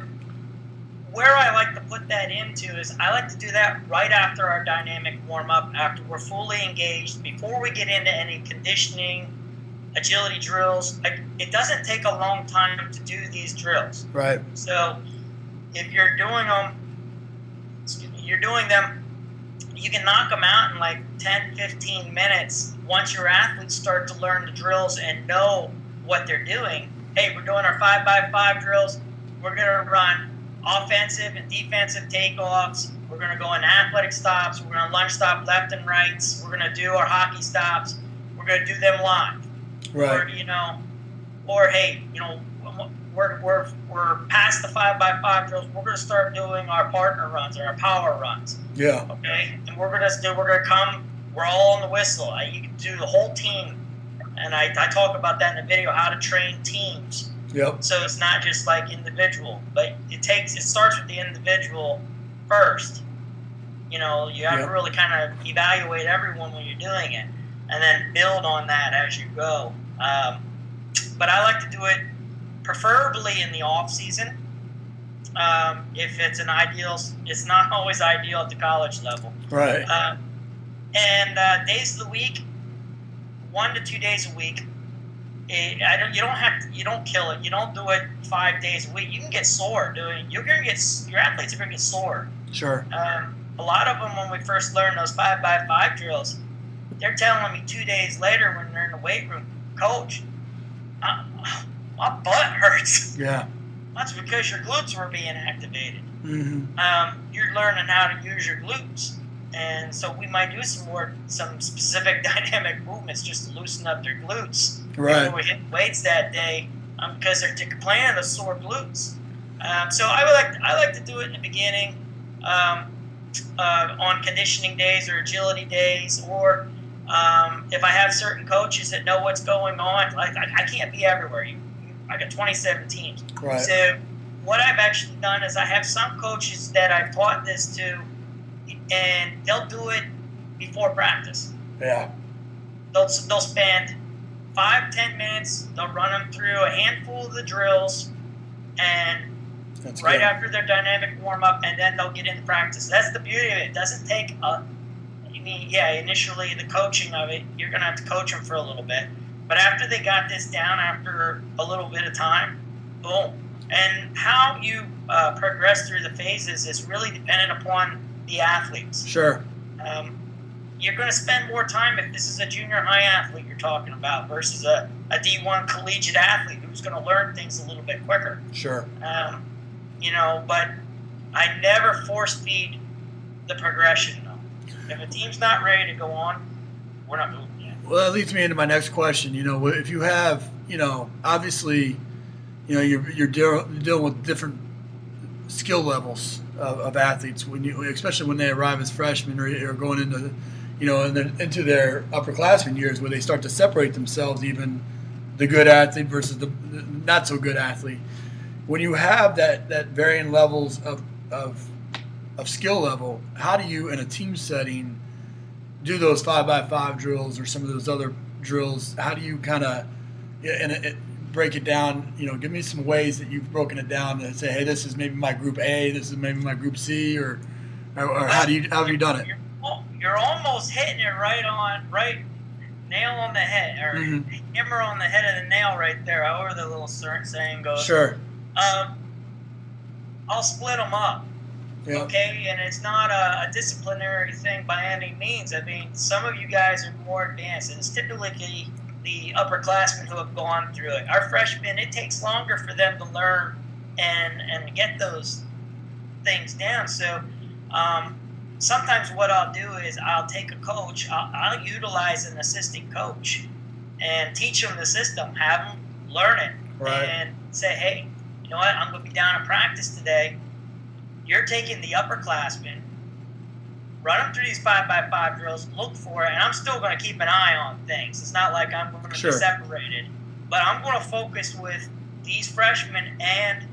where I like to put that into is I like to do that right after our dynamic warm-up, after we're fully engaged, before we get into any conditioning, agility drills. Like, it doesn't take a long time to do these drills. Right. So if you're doing them, excuse me, you're doing them, you can knock them out in like ten, fifteen minutes once your athletes start to learn the drills and know what they're doing. Hey, we're doing our five by five drills. We're going to run offensive and defensive takeoffs. We're going to go in athletic stops. We're going to lunge stop left and rights. We're going to do our hockey stops. We're going to do them live. Right. Or, you know, or hey, you know, we're we're we're past the five by five drills. We're going to start doing our partner runs or our power runs. Yeah. Okay. And we're going to do. We're going to come. We're all on the whistle. I, you can do the whole team, and I I talk about that in the video, how to train teams. Yep. So it's not just like individual, but it takes it starts with the individual first. You know, you have yep. to really kind of evaluate everyone when you're doing it, and then build on that as you go. Um, but I like to do it preferably in the off season. Um, if it's an ideal, it's not always ideal at the college level. Right. Uh, and uh, days of the week, one to two days a week. It, I don't. You don't have to. You don't kill it. You don't do it five days a week. You can get sore doing. You're gonna get. Your athletes are gonna get sore. Sure. Um, a lot of them, when we first learned those five by five drills, they're telling me two days later when they're in the weight room, Coach, uh, my butt hurts. Yeah. That's because your glutes were being activated. Mm-hmm. Um, you're learning how to use your glutes. And so we might do some more, some specific dynamic movements just to loosen up their glutes. Right. Before we hit weights that day, um, because they're complaining of sore glutes. Um, so I would like, I like to do it in the beginning, um, uh, on conditioning days or agility days, or um, if I have certain coaches that know what's going on. Like I, I can't be everywhere. You, I got twenty-seven teams. Right. So what I've actually done is I have some coaches that I've taught this to, and they'll do it before practice. Yeah. They'll they'll spend five ten minutes. They'll run them through a handful of the drills, and That's right good. after their dynamic warm up, and then they'll get into practice. That's the beauty of it. It doesn't take a. I mean, yeah, initially the coaching of it, you're gonna have to coach them for a little bit, but after they got this down, after a little bit of time, boom. And how you uh, progress through the phases is really dependent upon the athletes. Sure. Um, you're going to spend more time if this is a junior high athlete you're talking about versus a, a D one collegiate athlete who's going to learn things a little bit quicker. Sure. Um, you know, but I never force feed the progression, though. If a team's not ready to go on, we're not moving yet. Well, that leads me into my next question. You know, if you have, you know, obviously, you know, you're you're deal, dealing with different skill levels of, of athletes when you, especially when they arrive as freshmen or, or going into, you know, in the, into their upperclassmen years, where they start to separate themselves, even the good athlete versus the, the not so good athlete. when you have that, that varying levels of, of of skill level, how do you in a team setting do those five by five drills or some of those other drills? How do you kind of and it, it, break it down? You know, give me some ways that you've broken it down and say, hey, this is maybe my group A, this is maybe my group C, or or, or how do you how have you done it? You're, you're almost hitting it right on, right nail on the head, or mm-hmm. hammer on the head of the nail right there. However the little saying goes. Sure. Um, I'll split them up. Yep. Okay, and it's not a, a disciplinary thing by any means. I mean, some of you guys are more advanced, and it's typically the upperclassmen who have gone through it. Our freshmen, it takes longer for them to learn and and get those things down. So um, sometimes what I'll do is I'll take a coach, I'll, I'll utilize an assistant coach and teach them the system, have them learn it, right. and say, hey, you know what, I'm going to be down in practice today. You're taking the upperclassmen, run them through these five by five drills, look for it, and I'm still going to keep an eye on things. It's not like I'm going to sure. be separated, but I'm going to focus with these freshmen and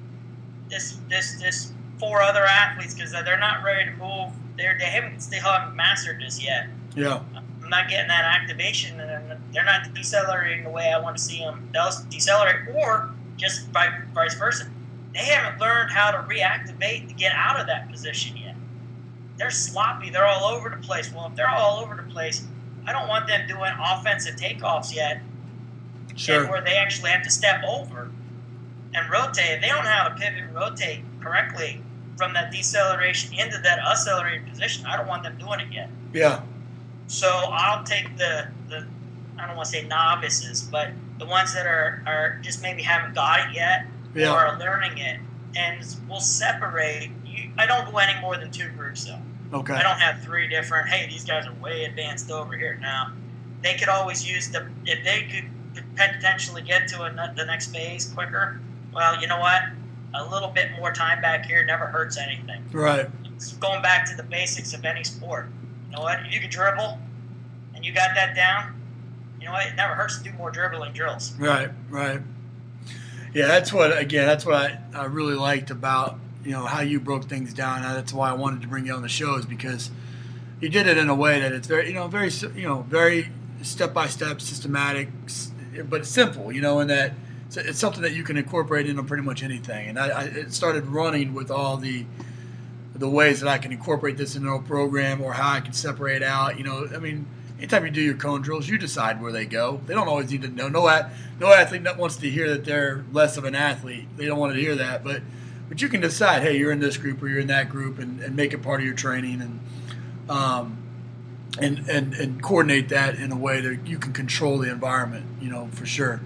this this this four other athletes because they're not ready to move. They're, they haven't they haven't mastered this yet. Yeah, I'm not getting that activation, and they're not decelerating the way I want to see them. They'll decelerate, or just vice versa. They haven't learned how to reactivate to get out of that position yet. They're sloppy. They're all over the place. Well, if they're all over the place, I don't want them doing offensive takeoffs yet. Sure. Where they actually have to step over and rotate. If they don't know how to pivot and rotate correctly from that deceleration into that accelerated position, I don't want them doing it yet. Yeah. So I'll take the, the I don't want to say novices, but the ones that are, are just maybe haven't got it yet, yeah. or are learning it, and we'll separate. You, I don't go any more than two groups, though. Okay. I don't have three different, hey, these guys are way advanced over here. Now, they could always use the, if they could potentially get to a, the next phase quicker, well, you know what? A little bit more time back here never hurts anything. Right. It's going back to the basics of any sport. You know what? If you can dribble and you got that down, you know what? It never hurts to do more dribbling drills. Right, right. Yeah, that's what, again, that's what I, I really liked about, you know, how you broke things down. That's why I wanted to bring you on the show, is because you did it in a way that it's very, you know, very, you know, very step-by-step, systematic, but simple, you know, in that it's something that you can incorporate into pretty much anything. And I, I it started running with all the the ways that I can incorporate this into a program, or how I can separate out, you know, I mean, anytime you do your cone drills, you decide where they go. They don't always need to know. No, at, no athlete wants to hear that they're less of an athlete. They don't want to hear that. But but you can decide, hey, you're in this group or you're in that group, and, and make it part of your training, and um and, and and coordinate that in a way that you can control the environment, you know, for sure.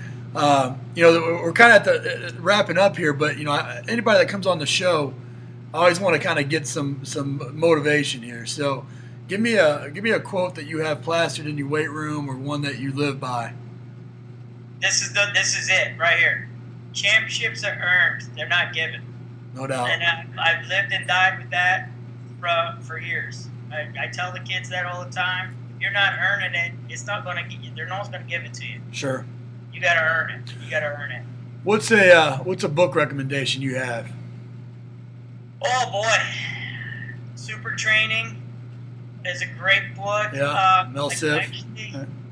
Um, you know, we're kind of at the, uh, wrapping up here, but, you know, anybody that comes on the show, I always want to kind of get some some motivation here. So give me a give me a quote that you have plastered in your weight room, or one that you live by. This is the this is it right here. Championships are earned; they're not given. No doubt. And I, I've lived and died with that for for years. I, I tell the kids that all the time. If you're not earning it, it's not going to get you. They're not going to give it to you. Sure. You got to earn it. You got to earn it. What's a uh, what's a book recommendation you have? Oh boy, Super Training is a great book. Yeah, uh, Mel Siff. Actually,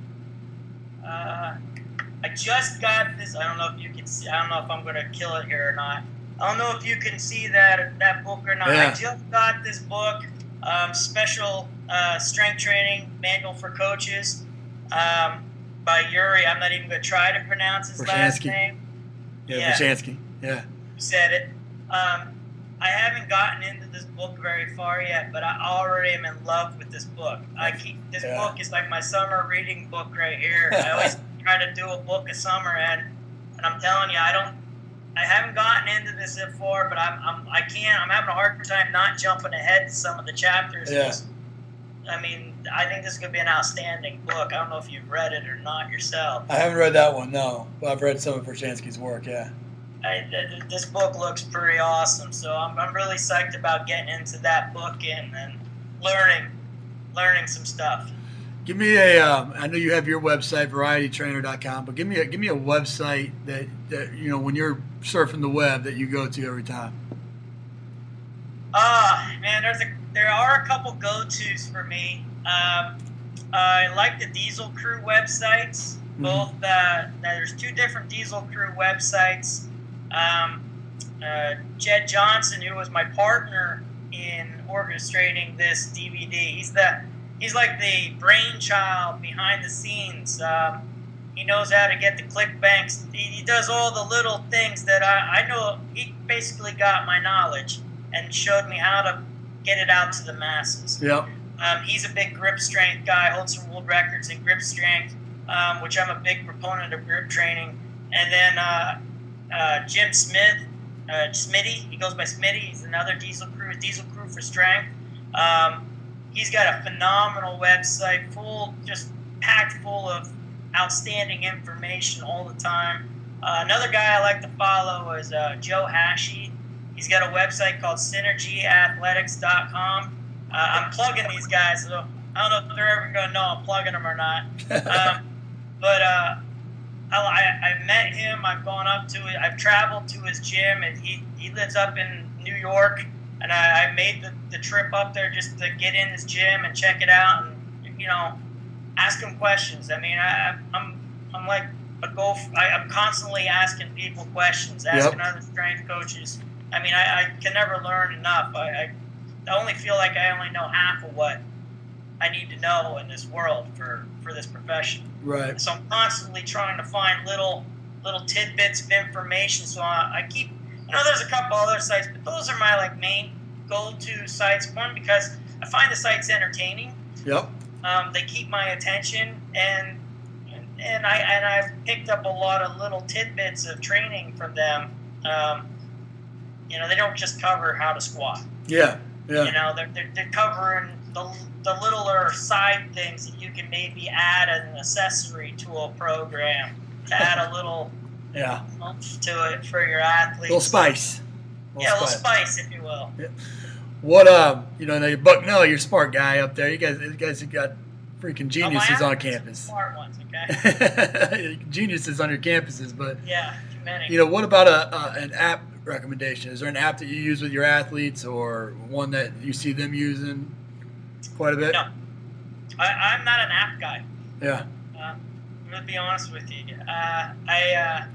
uh, I just got this. I don't know if you can see. I don't know if I'm going to kill it here or not. I don't know if you can see that that book or not. Yeah. I just got this book, um, Special uh, Strength Training Manual for Coaches, um, by Yuri. I'm not even going to try to pronounce his last Vershansky. name. Yeah, Yeah. Vershansky. Yeah. You said it. Um, I haven't gotten into this book very far yet, but I already am in love with this book. I keep this Yeah. book is like my summer reading book right here. I always try to do a book a summer, and and I'm telling you, I don't, I haven't gotten into this before, but I'm, I'm I can't. I'm having a hard time not jumping ahead to some of the chapters. Yeah. I mean, I think this is going to be an outstanding book. I don't know if you've read it or not yourself. I haven't read that one, no. But I've read some of Vershansky's work, yeah. I, th- this book looks pretty awesome, so I'm, I'm really psyched about getting into that book and, and learning, learning some stuff. Give me a. Um, I know you have your website, variety trainer dot com, but give me a give me a website that, that you know when you're surfing the web that you go to every time. Ah, uh, man, there's a there are a couple go-tos for me. Um, I like the Diesel Crew websites. Mm-hmm. Both uh, there's two different Diesel Crew websites. Um, uh, Jed Johnson, who was my partner in orchestrating this D V D, he's the He's like the brainchild behind the scenes. Um, he knows how to get the click banks. He, he does all the little things that I, I know. He basically got my knowledge and showed me how to get it out to the masses. Yep. Um, he's a big grip strength guy, holds some world records in grip strength, um, which I'm a big proponent of grip training. And then uh, uh, Jim Smith, uh, Smitty, he goes by Smitty. He's another Diesel Crew, Diesel Crew for strength. Um, He's got a phenomenal website, full, just packed full of outstanding information all the time. Uh, another guy I like to follow is uh, Joe Hashey. He's got a website called synergy athletics dot com. Uh, I'm plugging these guys, so I don't know if they're ever going to know I'm plugging them or not. Um, but uh, I, I met him. I've gone up to it. I've traveled to his gym, and he, he lives up in New York. And I, I made the, the trip up there just to get in his gym and check it out, and you know, ask him questions. I mean, I, I'm I'm like a go. I, I'm constantly asking people questions, asking yep. other strength coaches. I mean, I, I can never learn enough. I, I I only feel like I only know half of what I need to know in this world for, for this profession. Right. So I'm constantly trying to find little little tidbits of information. So I, I keep. You know, there's a couple other sites, but those are my like main go-to sites. One, because I find the sites entertaining. Yep. Um, they keep my attention, and and I and I've picked up a lot of little tidbits of training from them. Um, you know, they don't just cover how to squat. Yeah. Yeah. You know, they're they're, they're covering the the littler side things that you can maybe add as an accessory to a program to add a little. Yeah. To it for your athletes. A little spice. A little yeah, a little spice. spice, if you will. Yeah. What, um, you know, now Bucknell, you're a smart guy up there. You guys, you guys have got freaking geniuses oh, on campus. Smart ones, okay? Geniuses on your campuses, but. Yeah, many. You know, what about a, a an app recommendation? Is there an app that you use with your athletes or one that you see them using quite a bit? No. I, I'm not an app guy. Yeah. Uh, I'm going to be honest with you. Uh, I, uh,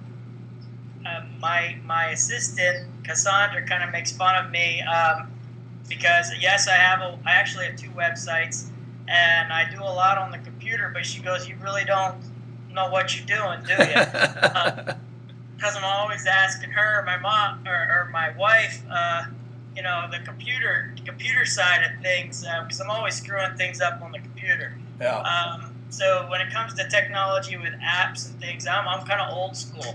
Uh, my my assistant Cassandra kind of makes fun of me um, because yes, I have a I actually have two websites and I do a lot on the computer. But she goes, "You really don't know what you're doing, do you?" Because um, I'm always asking her, my mom or, or my wife, uh, you know, the computer computer side of things because um, I'm always screwing things up on the computer. Yeah. Um, so when it comes to technology with apps and things, I'm I'm kind of old school.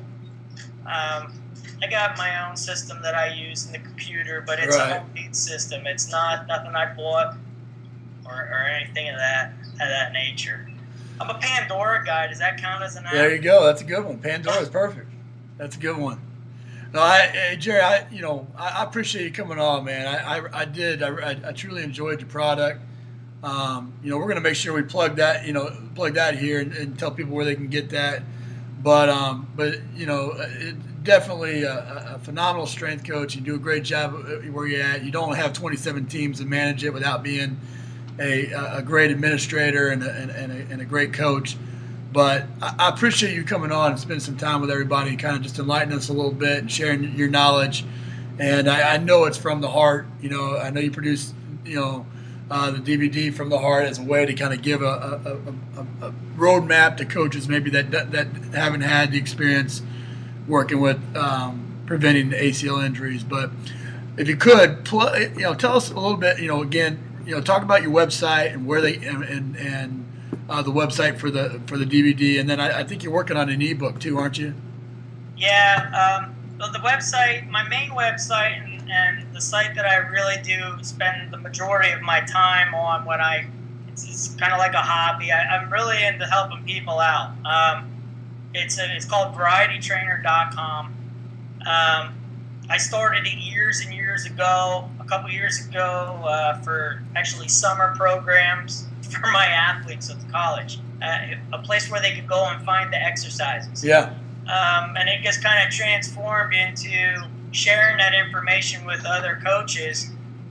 Um, I got my own system that I use in the computer, but it's right. a homemade system. It's not nothing I bought or, or anything of that of that nature. I'm a Pandora guy. Does that count as an app? There you go. That's a good one. Pandora is perfect. That's a good one. No, I, hey, Jerry, I you know I, I appreciate you coming on, man. I I, I did. I, I truly enjoyed your product. Um, you know, we're going to make sure we plug that. You know, plug that here and, and tell people where they can get that. But, um, but you know, it, definitely a, a phenomenal strength coach. You do a great job where you're at. You don't have twenty-seven teams to manage it without being a, a great administrator and a, and, a, and a great coach. But I appreciate you coming on and spending some time with everybody and kind of just enlightening us a little bit and sharing your knowledge. And I, I know it's from the heart. You know, I know you produce, you know, Uh, the D V D from the heart as a way to kind of give a, a, a, a roadmap to coaches maybe that, that that haven't had the experience working with um, preventing A C L injuries. But if you could, pl- you know, tell us a little bit. You know, again, you know, talk about your website and where they and and, and uh, the website for the for the D V D, and then I, I think you're working on an ebook too, aren't you? Yeah. Um, well, the website, my main website. And, And the site that I really do spend the majority of my time on when I, it's, it's kind of like a hobby. I, I'm really into helping people out. Um, it's a, it's called variety trainer dot com. Um, I started it years and years ago, a couple years ago, uh, for actually summer programs for my athletes at the college. Uh, a place where they could go and find the exercises. Yeah. Um, and it gets kind of transformed into sharing that information with other coaches.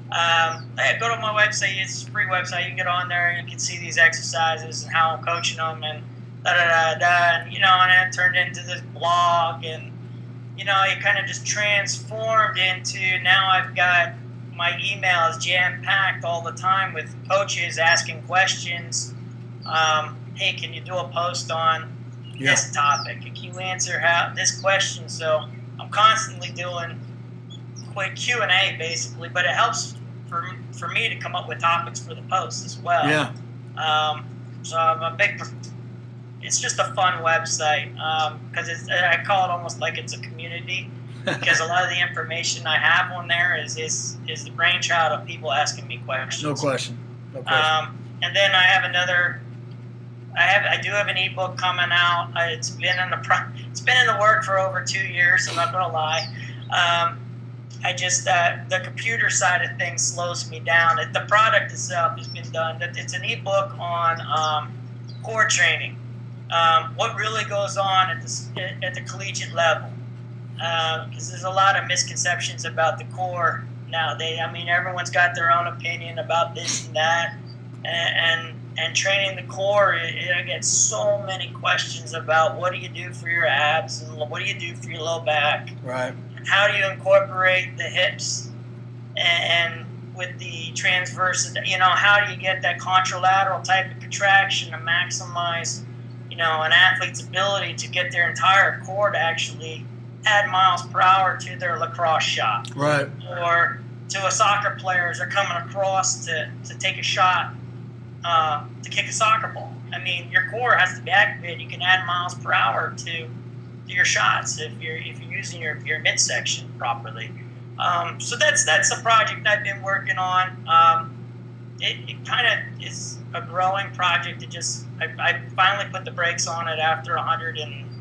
Um, go to my website. It's a free website. You can get on there and you can see these exercises and how I'm coaching them and da da da da. And, you know, and then it turned into this blog, and you know, it kind of just transformed into now I've got my emails jam packed all the time with coaches asking questions. Um, hey, can you do a post on yeah. this topic? Can you answer how this question? So I'm constantly doing quick Q and A basically, but it helps for for me to come up with topics for the posts as well. Yeah. Um, so I'm a big. It's just a fun website because um, it's. I call it almost like it's a community because a lot of the information I have on there is is is the brainchild of people asking me questions. No question. No question. Um, and then I have another. I have. I do have an ebook coming out. Uh, it's been in the pro, It's been in the work for over two years. I'm not gonna lie. Um, I just uh, the computer side of things slows me down. The product itself has been done. It's an ebook on um, core training. Um, what really goes on at the at the collegiate level? Because uh, there's a lot of misconceptions about the core nowadays. I mean, everyone's got their own opinion about this and that, and and, and training the core. It, it, I get so many questions about what do you do for your abs and what do you do for your low back. Right. How do you incorporate the hips and, and with the transverse? You know, how do you get that contralateral type of contraction to maximize, you know, an athlete's ability to get their entire core to actually add miles per hour to their lacrosse shot. Right. Or to a soccer player as they're coming across to, to take a shot, uh, to kick a soccer ball. I mean, your core has to be activated. You can add miles per hour to, to your shots if you're if you're using your, your midsection properly. Um, so that's that's a project I've been working on. Um, it it kind of is a growing project. It just I, I finally put the brakes on it after one hundred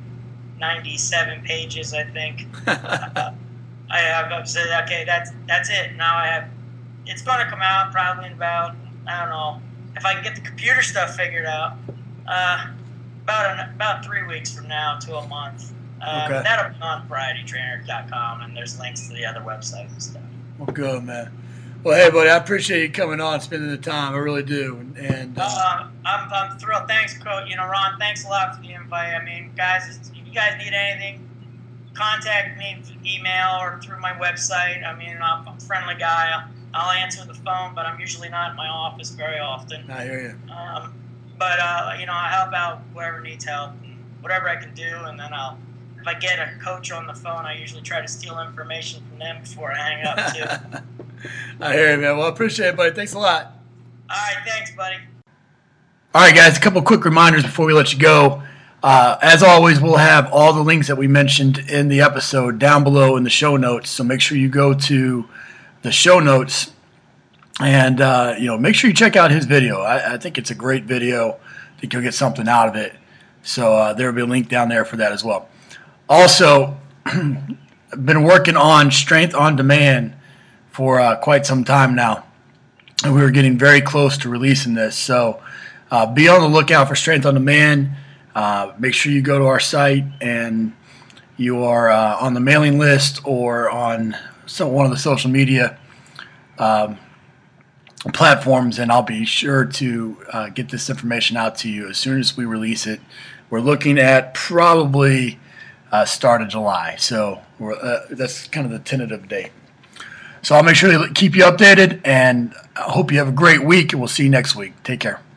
ninety-seven pages, I think. uh, I have I've said, okay, that's that's it. Now I have. It's going to come out probably in about I don't know if I can get the computer stuff figured out. Uh, about an, about three weeks from now to a month. Um, Okay. That'll be on variety trainer dot com, and there's links to the other websites and stuff. Well, good, man. Well, hey, buddy, I appreciate you coming on, spending the time. I really do. And uh, uh, I'm, I'm thrilled. Thanks, Coach. You know, Ron, thanks a lot for the invite. I mean, guys, if you guys need anything, contact me through email or through my website. I mean, I'm a friendly guy. I'll, I'll answer the phone, but I'm usually not in my office very often. I hear you. Um, but, uh, you know, I help out whoever needs help, and whatever I can do, and then I'll, if I get a coach on the phone, I usually try to steal information from them before I hang up, too. I hear you, man. Well, I appreciate it, buddy. Thanks a lot. All right, thanks, buddy. All right, guys, a couple quick reminders before we let you go. Uh, as always, we'll have all the links that we mentioned in the episode down below in the show notes, so make sure you go to the show notes and, uh, you know, make sure you check out his video. I, I think it's a great video. I think you'll get something out of it. So uh, there will be a link down there for that as well. Also, I've been working on Strength on Demand for uh, quite some time now, and we were getting very close to releasing this. So uh, be on the lookout for Strength on Demand. Uh, make sure you go to our site and you are uh, on the mailing list or on some, one of the social media um, platforms, and I'll be sure to uh, get this information out to you as soon as we release it. We're looking at probably uh, start of July, so we're, uh, that's kind of the tentative date. So I'll make sure to keep you updated, and I hope you have a great week, and we'll see you next week. Take care.